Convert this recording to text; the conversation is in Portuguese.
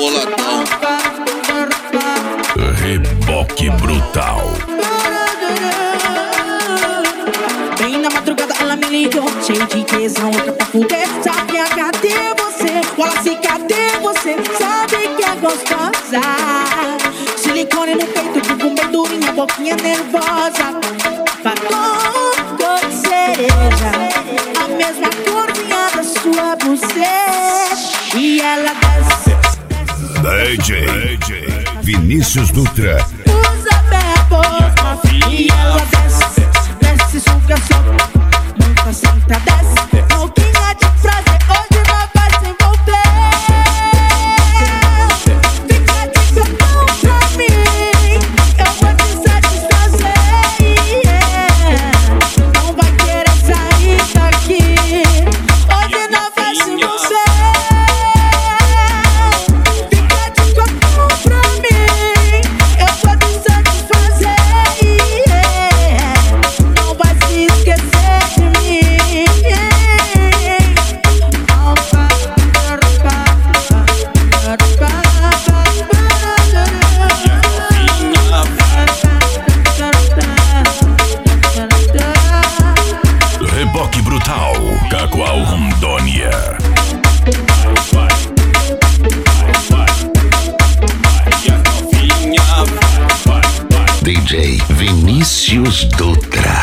boladão. Reboque brutal. Bem na madrugada ela me ligou, cheio de tesão, outra pra fuder. Sabe a cadê você? Wallace, cadê você? Sabe que é gostosa. Silicone no peito, com verdurinha, boquinha nervosa. Batom cor de cereja, a mesma corzinha da sua buceta. E ela desce. DJ Vinícius Dutra. Usa bem a boca. E ela desce, suga só. Nunca senta, desce. Pouquinha de prazer, hoje não vai se envolver. Fica de copão pra mim, eu vou te satisfazer. Não vai querer sair daqui, hoje não vai se envolver. Fica de copão pra mim, eu vou te satisfazer. Não vai se esquecer de mim. Reboque brutal. Cacoal Rondônia. DJ Vinícius Dutra.